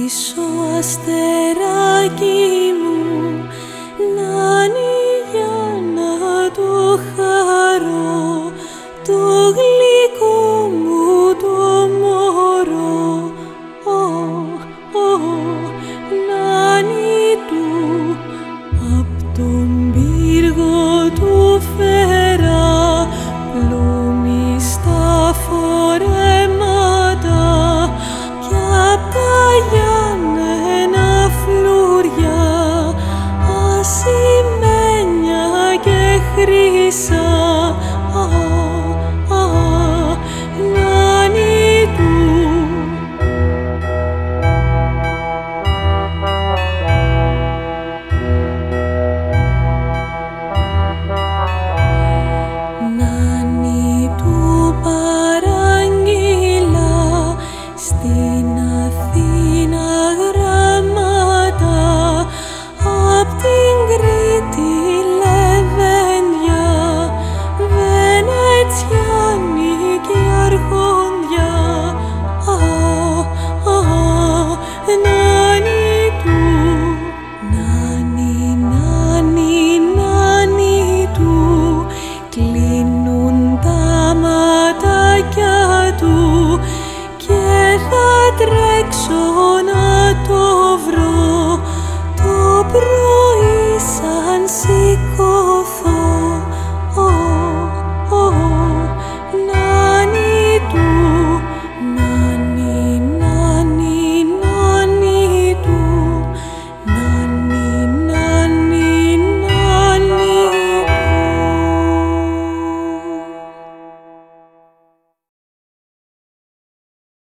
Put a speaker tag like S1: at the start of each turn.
S1: πίσω αστεράκι μου, νάνι για να το χαρώ, το γλυκό μου το μωρό. Νάνι του, απ' τον πύργο του φέρα πλούμι στα φορέματα κι απ' τα Γιάννενα φλουριά ασημένια και χρυσά. Νάνι του. Νάνι του παράγγειλα στην Αθήνα γράμματα απ' την Κρήτη λεβέντια, Βενετσιάνοι και αρχόντια. Νάνι του. Νάνι, νάνι, νάνι του, κλείνουν τα ματάκια του και θα τρέξω